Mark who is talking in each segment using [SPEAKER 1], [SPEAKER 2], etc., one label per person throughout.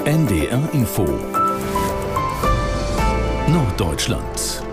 [SPEAKER 1] NDR Info Norddeutschland.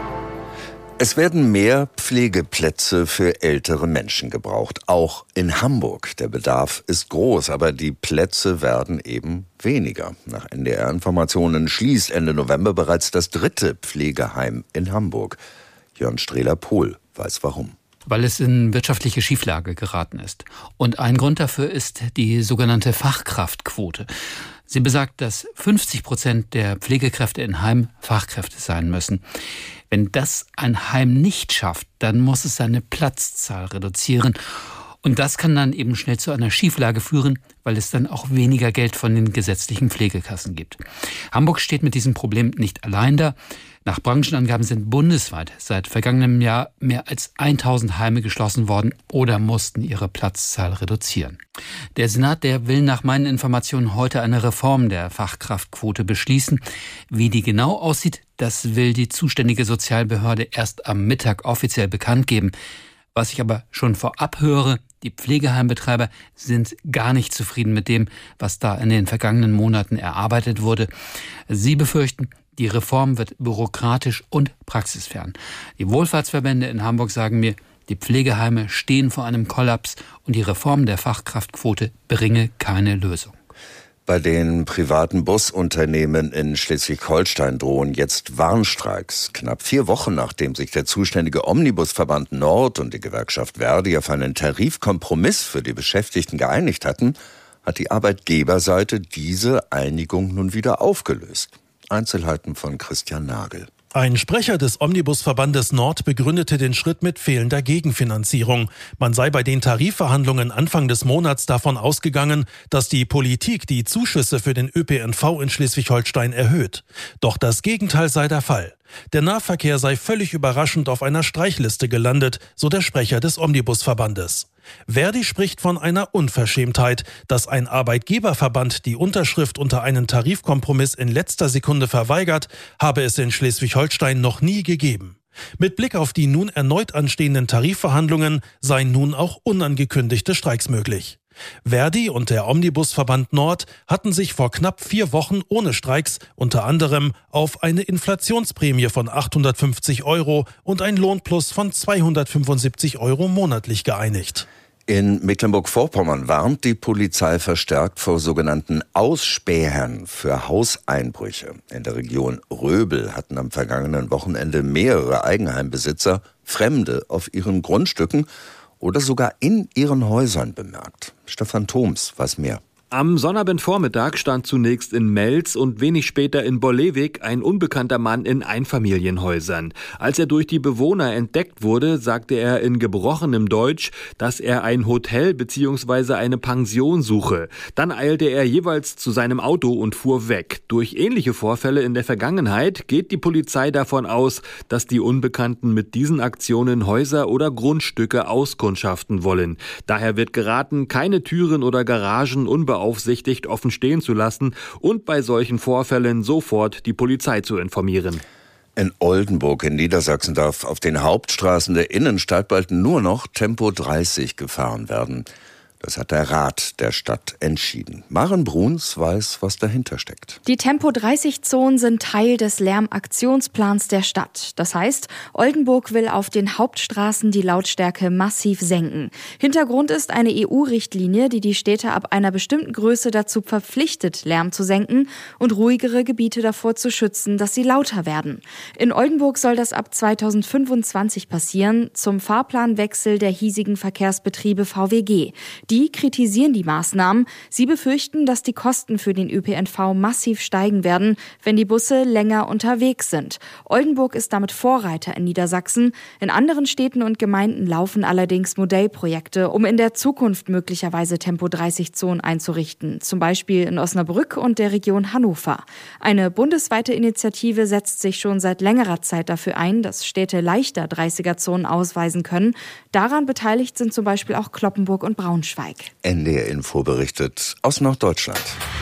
[SPEAKER 2] Es werden mehr Pflegeplätze für ältere Menschen gebraucht, auch in Hamburg. Der Bedarf ist groß, aber die Plätze werden eben weniger. Nach NDR-Informationen schließt Ende November bereits das 3. Pflegeheim in Hamburg. Jörn Strehler-Pohl weiß warum.
[SPEAKER 3] Weil es in wirtschaftliche Schieflage geraten ist. Und ein Grund dafür ist die sogenannte Fachkraftquote. Sie besagt, dass 50% der Pflegekräfte in Heimen Fachkräfte sein müssen. Wenn das ein Heim nicht schafft, dann muss es seine Platzzahl reduzieren. Und das kann dann eben schnell zu einer Schieflage führen, weil es dann auch weniger Geld von den gesetzlichen Pflegekassen gibt. Hamburg steht mit diesem Problem nicht allein da. Nach Branchenangaben sind bundesweit seit vergangenem Jahr mehr als 1000 Heime geschlossen worden oder mussten ihre Platzzahl reduzieren. Der Senat, der will nach meinen Informationen heute eine Reform der Fachkraftquote beschließen. Wie die genau aussieht, das will die zuständige Sozialbehörde erst am Mittag offiziell bekannt geben. Was ich aber schon vorab höre, die Pflegeheimbetreiber sind gar nicht zufrieden mit dem, was da in den vergangenen Monaten erarbeitet wurde. Sie befürchten, die Reform wird bürokratisch und praxisfern. Die Wohlfahrtsverbände in Hamburg sagen mir, die Pflegeheime stehen vor einem Kollaps und die Reform der Fachkraftquote bringe keine Lösung.
[SPEAKER 2] Bei den privaten Busunternehmen in Schleswig-Holstein drohen jetzt Warnstreiks. Knapp 4 Wochen, nachdem sich der zuständige Omnibusverband Nord und die Gewerkschaft ver.di auf einen Tarifkompromiss für die Beschäftigten geeinigt hatten, hat die Arbeitgeberseite diese Einigung nun wieder aufgelöst. Einzelheiten von Christian Nagel.
[SPEAKER 4] Ein Sprecher des Omnibusverbandes Nord begründete den Schritt mit fehlender Gegenfinanzierung. Man sei bei den Tarifverhandlungen Anfang des Monats davon ausgegangen, dass die Politik die Zuschüsse für den ÖPNV in Schleswig-Holstein erhöht. Doch das Gegenteil sei der Fall. Der Nahverkehr sei völlig überraschend auf einer Streichliste gelandet, so der Sprecher des Omnibusverbandes. ver.di spricht von einer Unverschämtheit, dass ein Arbeitgeberverband die Unterschrift unter einen Tarifkompromiss in letzter Sekunde verweigert, habe es in Schleswig-Holstein noch nie gegeben. Mit Blick auf die nun erneut anstehenden Tarifverhandlungen seien nun auch unangekündigte Streiks möglich. ver.di und der Omnibusverband Nord hatten sich vor knapp 4 Wochen ohne Streiks unter anderem auf eine Inflationsprämie von 850 € und ein Lohnplus von 275 € monatlich geeinigt.
[SPEAKER 2] In Mecklenburg-Vorpommern warnt die Polizei verstärkt vor sogenannten Ausspähern für Hauseinbrüche. In der Region Röbel hatten am vergangenen Wochenende mehrere Eigenheimbesitzer Fremde auf ihren Grundstücken oder sogar in ihren Häusern bemerkt. Stefan Thoms weiß mehr.
[SPEAKER 5] Am Sonnabendvormittag stand zunächst in Mels und wenig später in Bollewig ein unbekannter Mann in Einfamilienhäusern. Als er durch die Bewohner entdeckt wurde, sagte er in gebrochenem Deutsch, dass er ein Hotel bzw. eine Pension suche. Dann eilte er jeweils zu seinem Auto und fuhr weg. Durch ähnliche Vorfälle in der Vergangenheit geht die Polizei davon aus, dass die Unbekannten mit diesen Aktionen Häuser oder Grundstücke auskundschaften wollen. Daher wird geraten, keine Türen oder Garagen unbeaufsichtigt offen stehen zu lassen und bei solchen Vorfällen sofort die Polizei zu informieren.
[SPEAKER 2] In Oldenburg in Niedersachsen darf auf den Hauptstraßen der Innenstadt bald nur noch Tempo 30 gefahren werden. Das hat der Rat der Stadt entschieden. Maren Bruns weiß, was dahinter steckt.
[SPEAKER 6] Die Tempo-30-Zonen sind Teil des Lärmaktionsplans der Stadt. Das heißt, Oldenburg will auf den Hauptstraßen die Lautstärke massiv senken. Hintergrund ist eine EU-Richtlinie, die die Städte ab einer bestimmten Größe dazu verpflichtet, Lärm zu senken und ruhigere Gebiete davor zu schützen, dass sie lauter werden. In Oldenburg soll das ab 2025 passieren, zum Fahrplanwechsel der hiesigen Verkehrsbetriebe VWG. Die kritisieren die Maßnahmen. Sie befürchten, dass die Kosten für den ÖPNV massiv steigen werden, wenn die Busse länger unterwegs sind. Oldenburg ist damit Vorreiter in Niedersachsen. In anderen Städten und Gemeinden laufen allerdings Modellprojekte, um in der Zukunft möglicherweise Tempo-30-Zonen einzurichten. Zum Beispiel in Osnabrück und der Region Hannover. Eine bundesweite Initiative setzt sich schon seit längerer Zeit dafür ein, dass Städte leichter 30er-Zonen ausweisen können. Daran beteiligt sind zum Beispiel auch Cloppenburg und Braunschweig.
[SPEAKER 2] NDR Info berichtet aus Norddeutschland.